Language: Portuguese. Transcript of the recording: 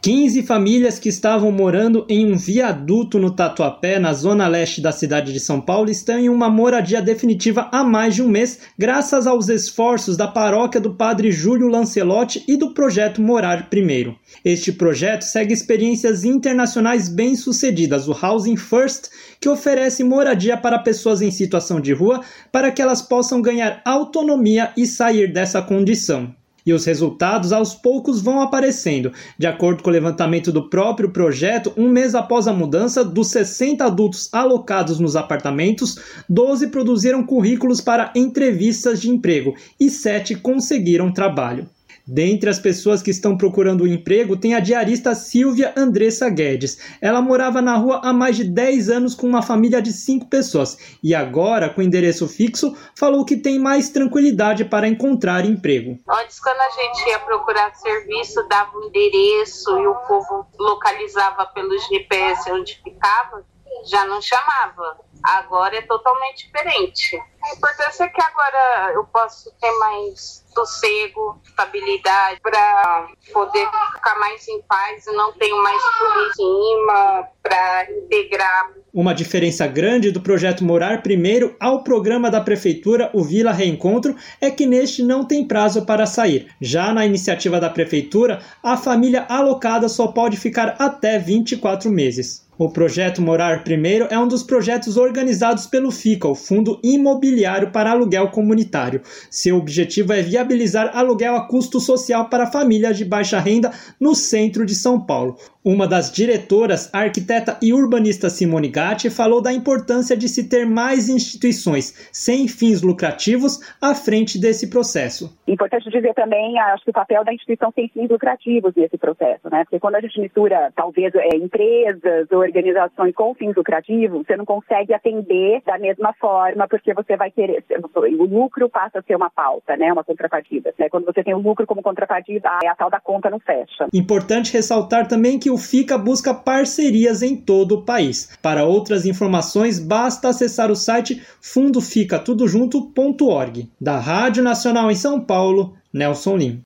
15 famílias que estavam morando em um viaduto no Tatuapé, na zona leste da cidade de São Paulo, estão em uma moradia definitiva há mais de um mês, graças aos esforços da paróquia do Padre Júlio Lancelotti e do projeto Morar Primeiro. Este projeto segue experiências internacionais bem-sucedidas, o Housing First, que oferece moradia para pessoas em situação de rua para que elas possam ganhar autonomia e sair dessa condição. E os resultados aos poucos vão aparecendo. De acordo com o levantamento do próprio projeto, um mês após a mudança, dos 60 adultos alocados nos apartamentos, 12 produziram currículos para entrevistas de emprego e 7 conseguiram trabalho. Dentre as pessoas que estão procurando um emprego, tem a diarista Silvia Andressa Guedes. Ela morava na rua há mais de 10 anos com uma família de 5 pessoas e agora, com endereço fixo, falou que tem mais tranquilidade para encontrar emprego. Antes, quando a gente ia procurar serviço, dava um endereço e o povo localizava pelo GPS onde ficava, já não chamava. Agora é totalmente diferente. A importância é que agora eu posso ter mais sossego, estabilidade, para poder ficar mais em paz e não tenho mais por cima para integrar. Uma diferença grande do projeto Morar Primeiro ao programa da Prefeitura, o Vila Reencontro, é que neste não tem prazo para sair. Já na iniciativa da Prefeitura, a família alocada só pode ficar até 24 meses. O projeto Morar Primeiro é um dos projetos organizados pelo FICA, o Fundo Imobiliário para Aluguel Comunitário. Seu objetivo é viabilizar aluguel a custo social para famílias de baixa renda no centro de São Paulo. Uma das diretoras, a arquiteta e urbanista Simone Gatti, falou da importância de se ter mais instituições sem fins lucrativos à frente desse processo. Importante dizer também, acho que o papel da instituição sem fins lucrativos nesse processo, né? Porque quando a gente mistura, talvez, empresas ou organizações com fins lucrativos, você não consegue atender da mesma forma, porque você vai querer, o lucro passa a ser uma pauta, né? Uma contrapartida. Né? Quando você tem o lucro como contrapartida, a tal da conta não fecha. Importante ressaltar também que o FICA busca parcerias em todo o país. Para outras informações, basta acessar o site fundoficatudojunto.org. Da Rádio Nacional em São Paulo, Nelson Lim.